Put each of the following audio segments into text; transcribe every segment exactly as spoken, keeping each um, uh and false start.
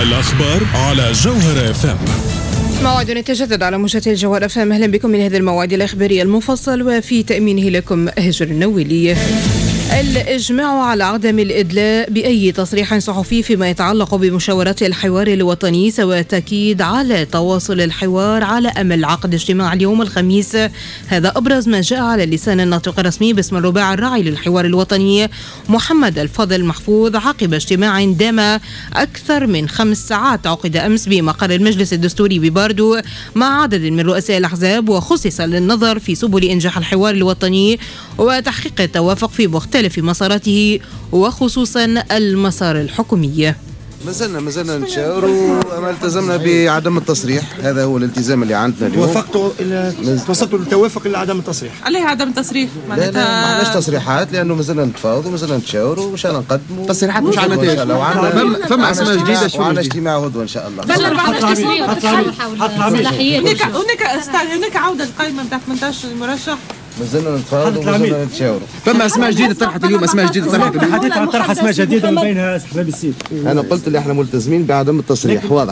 الأخبار على جوهر اف ام. موعدنا يتجدد على موجة الجوهر اف ام. اهلا بكم من هذا الموعد الاخباري المفصل، وفي تأمينه لكم هجر النويلي. الإجماع على عدم الإدلاء بأي تصريح صحفي فيما يتعلق بمشاورات الحوار الوطني، سواء تأكيد على تواصل الحوار على أمل عقد اجتماع اليوم الخميس. هذا أبرز ما جاء على لسان الناطق الرسمي باسم الرباع الراعي للحوار الوطني محمد الفضل محفوظ عقب اجتماع دام أكثر من خمس ساعات عقد أمس بمقر المجلس الدستوري بباردو مع عدد من رؤساء الأحزاب، وخصص للنظر في سبل إنجاح الحوار الوطني وتحقيق التوافق في مختلف في مساراته وخصوصا المسار الحكومي. ما زلنا ما زلنا نتشاور وما التزمنا بعدم التصريح، هذا هو الالتزام اللي عندنا اليوم. وافقتوا الى وصلتوا للتوافق الى عدم التصريح. عليه عدم التصريح معناتها لا ما عندناش تصريحات، لانه ما زلنا نتفاوضوا وما زلنا نتشاور وان شاء الله نقدموا تصريحات مش على نتائج. فما اسماء جديده شو وعندنا اجتماع غدوه ان شاء الله. بل أربعة عشر تسليم صلاحيات. هناك هناك هناك عوده القائمه نتاع ثمانية عشر مرشح. ما زلنا نتفاوضوا وما زلنا نتشاوروا. فما اسماء جديده طرحت اليوم، اسماء جديده طرحت اليوم. حديث عن طرح اسماء جديده من بينها احباب السيد. انا قلت اللي احنا ملتزمين بعدم التصريح واضح.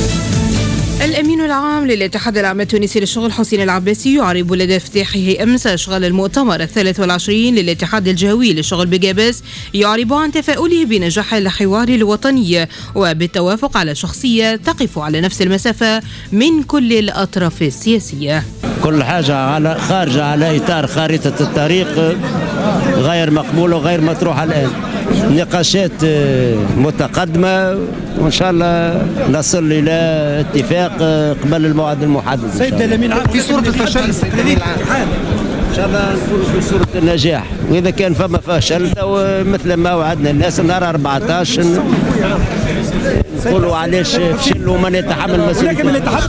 الأمين العام للاتحاد العام التونسي للشغل حسين العباسي يعرب لدى افتتاحه أمس أشغال المؤتمر الثالث والعشرين للاتحاد الجهوي للشغل بجابس، يعرب عن تفاؤله بنجاح الحوار الوطني وبالتوافق على شخصية تقف على نفس المسافة من كل الأطراف السياسية. كل حاجة على خارجة على إطار خارطة الطريق غير مقبولة وغير مطروحة الآن. نقاشات متقدمة وإن شاء الله نصل إلى اتفاق قبل الموعد المحدد. سيد الأمين العام في صورة الفشل الذي إن شاء الله نكون في صورة النجاح، وإذا كان فما فشل مثل ما وعدنا الناس نهار أربعة عشر نقولوا علاش فشل ومن يتحمل مسؤوليته.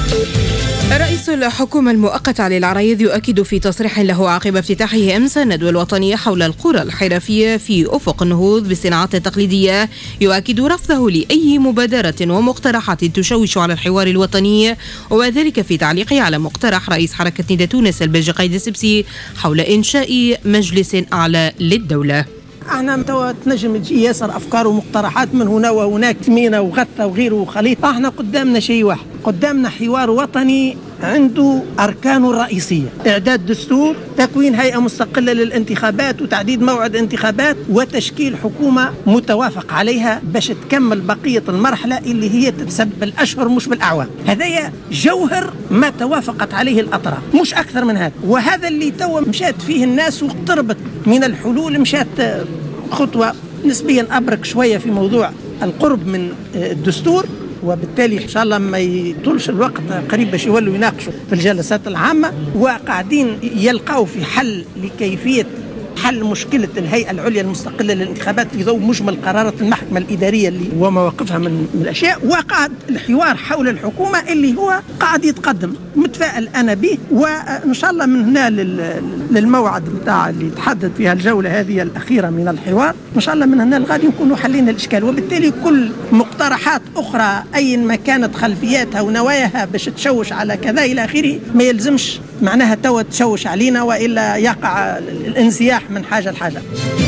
رئيس الحكومة المؤقت علي العرايض يؤكد في تصريح له عقب افتتاحه أمس الندوة الوطنية حول القرى الحرفية في أفق النهوض بالصناعات التقليدية، يؤكد رفضه لأي مبادرة ومقترحات تشوش على الحوار الوطني، وذلك في تعليقه على مقترح رئيس حركة ندى تونس الباجي قايد السبسي حول إنشاء مجلس أعلى للدولة. احنا توا تنجم تجي ياسر افكار ومقترحات من هنا وهناك، تمينه وغثه وغيره وخليط. احنا قدامنا شيء واحد، قدامنا حوار وطني عنده أركانه الرئيسية: إعداد دستور، تكوين هيئة مستقلة للانتخابات وتعديد موعد انتخابات، وتشكيل حكومة متوافق عليها باش تكمل بقية المرحلة اللي هي تتسبب بالأشهر مش بالأعوام. هذا جوهر ما توافقت عليه الأطراف، مش أكثر من هذا. وهذا اللي توا مشات فيه الناس واقتربت من الحلول، مشات خطوة نسبيا أبرك شوية في موضوع القرب من الدستور، وبالتالي إن شاء الله ما يطولش الوقت قريب باش يولوا يناقشوا في الجلسات العامة، وقاعدين يلقوا في حل لكيفية حل مشكلة الهيئة العليا المستقلة للانتخابات في ضوء مجمل قرارات المحكمة الإدارية اللي ومواقفها من, من الأشياء. وقعد الحوار حول الحكومة اللي هو قاعد يتقدم، متفائل أنا به، وإن شاء الله من هنا للموعد بتاع اللي تحدد فيها الجولة هذه الأخيرة من الحوار، إن شاء الله من هنا لغادي نكونوا حلينا الإشكال. وبالتالي كل مقترحات أخرى أي ما كانت خلفياتها ونواياها باش تشوش على كذا إلى آخره ما يلزمش معناها توا تشوش علينا، وإلا يقع الانزياح من حاجة لحاجة.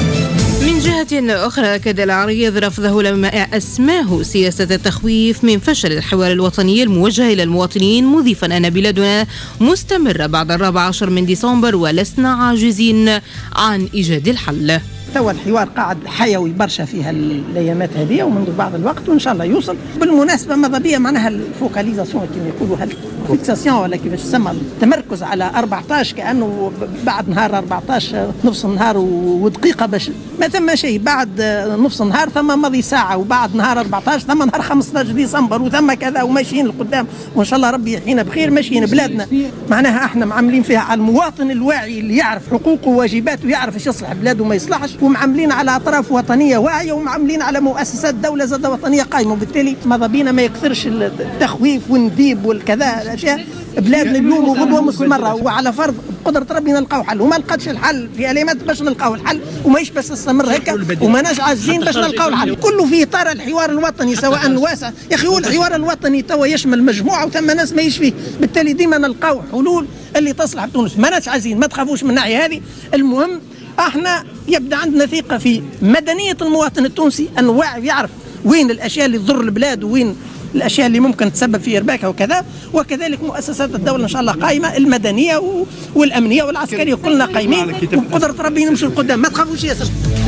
من جهة أخرى أكد العريض رفضه لما أسماه سياسة التخويف من فشل الحوار الوطني الموجه إلى المواطنين، مضيفا أن بلادنا مستمرة بعد الرابع عشر من ديسمبر ولسنا عاجزين عن إيجاد الحل. توا الحوار قاعد حيوي برشا فيها الايامات هذه ومنذ بعض الوقت، وان شاء الله يوصل. بالمناسبه ماذا بيا معناها الفوكاليزاسيون كما يقولوا، الفيكساسيون ولا كيفاش تسمى، التمركز على أربعة عشر كانه بعد نهار أربعة عشر نص نهار ودقيقه باش ما ثم شيء، بعد نص نهار ثم مضي ساعه، وبعد نهار أربعة عشر ثم نهار خمسة عشر ديسمبر، وثم كذا، وماشيين لقدام وان شاء الله ربي يحيينا بخير. ماشيين بلادنا معناها احنا معاملين فيها على المواطن الواعي اللي يعرف حقوقه وواجباته ويعرف ايش يصلح بلاده وما يصلحش، ومعاملين على أطراف وطنية واعية، ومعاملين على مؤسسات دولة زاد وطنية قائمة. وبالتالي ماذا بينا ما يكثرش التخويف والنديب والكذا الأشياء. بلادنا اليوم وغدوة مستمرة، وعلى فرض قدرة ربي نلقاو حل، وما لقاتش الحل في أليمات باش نلقاو الحل، وماش باش تستمر هكا، وماناش عاجزين باش نلقاو الحل. كله في إطار الحوار الوطني سواء واسع. يا أخي هو الحوار الوطني توا يشمل مجموعة وثم ناس ما يشفيه، بالتالي ديما نلقاو حلول اللي تصلح بتونس. ماناش عايزين، ما تخافوش من الناحية هذه. المهم احنا يبدا عندنا ثقه في مدنيه المواطن التونسي، انه واعي يعرف وين الاشياء اللي تضر البلاد وين الاشياء اللي ممكن تسبب في ارباكها وكذا. وكذلك مؤسسات الدوله ان شاء الله قائمه، المدنيه والامنيه والعسكريه كلنا قايمين، وبقدره ربي نمشي لقدام، ما تخافوش ياسر.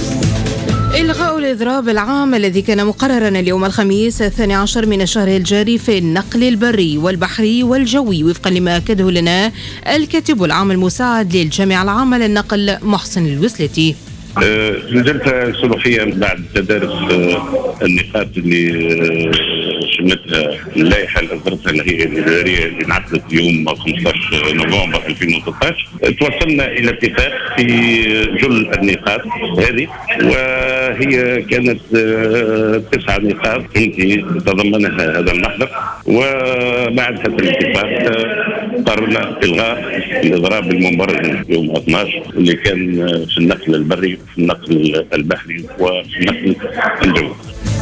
إلغاء الإضراب العام الذي كان مقررا اليوم الخميس الثاني عشر من الشهر الجاري في النقل البري والبحري والجوي وفقا لما أكده لنا الكاتب العام المساعد للجامعة العامة للنقل محسن الوسلتي. نزلت صلوحية بعد تدارس النقاط اللي شملتها اللائحة اللي أصدرتها الهيئة الإدارية اللي انعقدت اليوم خمسة عشر نوفمبر ألفين وثلاثة عشر. توصلنا إلى اتفاق في جل النقاط هذه، وهي كانت تسعة نقاط تضمنها هذا المحضر. وبعد هذا الاتفاق قررنا إلغاء الإضراب المنبرج يوم اثني عشر اللي كان في النقل البري في النقل البحري وفي النقل الجوي.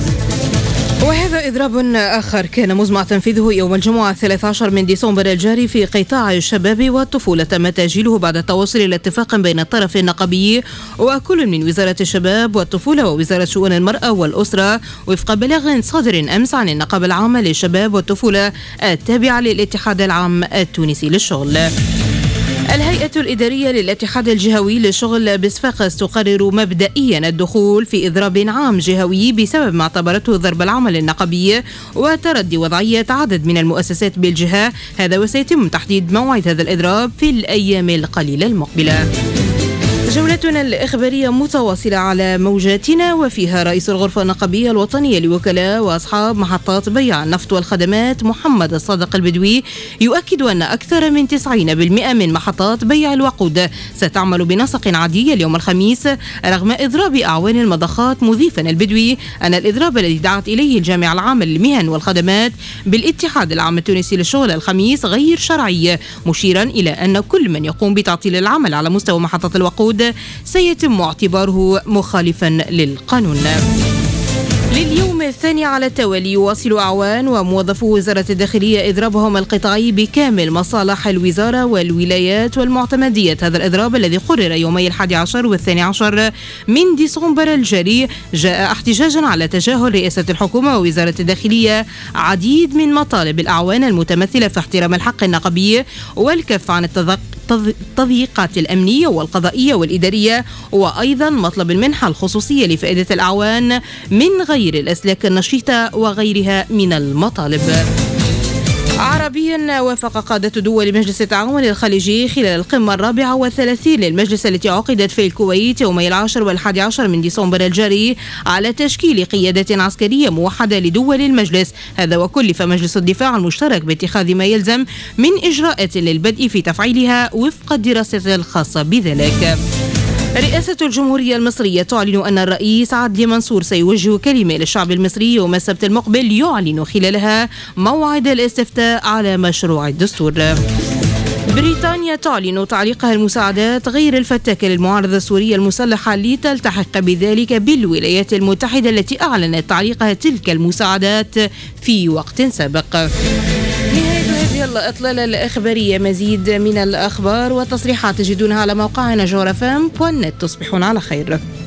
وهذا إضراب آخر كان مزمع تنفيذه يوم الجمعة الثالث عشر من ديسمبر الجاري في قطاع الشباب والطفولة، تم تأجيله بعد التوصل إلى اتفاق بين الطرف النقابي وكل من وزارة الشباب والطفولة ووزارة شؤون المرأة والأسرة وفق بلاغ صادر أمس عن النقابة العامة للشباب والطفولة التابعة للاتحاد العام التونسي للشغل. الهيئة الإدارية للاتحاد الجهوي للشغل بصفاقس تقرر مبدئيا الدخول في إضراب عام جهوي بسبب ما اعتبرته ضرب العمل النقابي وتردي وضعية عدد من المؤسسات بالجهة. هذا وسيتم تحديد موعد هذا الإضراب في الأيام القليلة المقبلة. جولتنا الإخبارية متواصلة على موجاتنا، وفيها رئيس الغرفة النقابية الوطنية لوكلاء وأصحاب محطات بيع النفط والخدمات محمد الصادق البدوي يؤكد أن أكثر من تسعين بالمئة من محطات بيع الوقود ستعمل بنسق عادي اليوم الخميس رغم إضراب أعوان المضخات، مضيفا البدوي أن الإضراب الذي دعت إليه الجامعة العامة للمهن والخدمات بالاتحاد العام التونسي للشغل الخميس غير شرعي، مشيرا إلى أن كل من يقوم بتعطيل العمل على مستوى محطة الوقود سيتم اعتباره مخالفا للقانون. لليوم الثاني على التوالي يواصل أعوان وموظفو وزارة الداخلية إضرابهم القطاعي بكامل مصالح الوزارة والولايات والمعتمدية. هذا الإضراب الذي قرر يومي الحادي عشر والثاني عشر من ديسمبر الجاري جاء احتجاجا على تجاهل رئاسة الحكومة ووزارة الداخلية عديد من مطالب الأعوان المتمثلة في احترام الحق النقابي والكف عن التذق التضييقات الأمنية والقضائية والإدارية، وأيضا مطلب المنحة الخصوصية لفائدة الأعوان من غير الأسلاك النشيطة وغيرها من المطالب. عربيا وافق قادة دول مجلس التعاون الخليجي خلال القمة الرابعة والثلاثين للمجلس التي عقدت في الكويت يومي العاشر والحادي عشر من ديسمبر الجاري على تشكيل قيادة عسكرية موحدة لدول المجلس. هذا وكلف مجلس الدفاع المشترك باتخاذ ما يلزم من إجراءات للبدء في تفعيلها وفق الدراسة الخاصة بذلك. رئاسة الجمهورية المصرية تعلن أن الرئيس عدلي منصور سيوجه كلمة للشعب المصري يوم السبت المقبل يعلن خلالها موعد الاستفتاء على مشروع الدستور. بريطانيا تعلن تعليقها المساعدات غير الفتاكة للمعارضة السورية المسلحة لتلتحق بذلك بالولايات المتحدة التي أعلنت تعليقها تلك المساعدات في وقت سابق. هذه الإطلالة الإخبارية. مزيد من الأخبار والتصريحات تجدونها على موقعنا جوهر إف إم دوت نت. تصبحون على خير.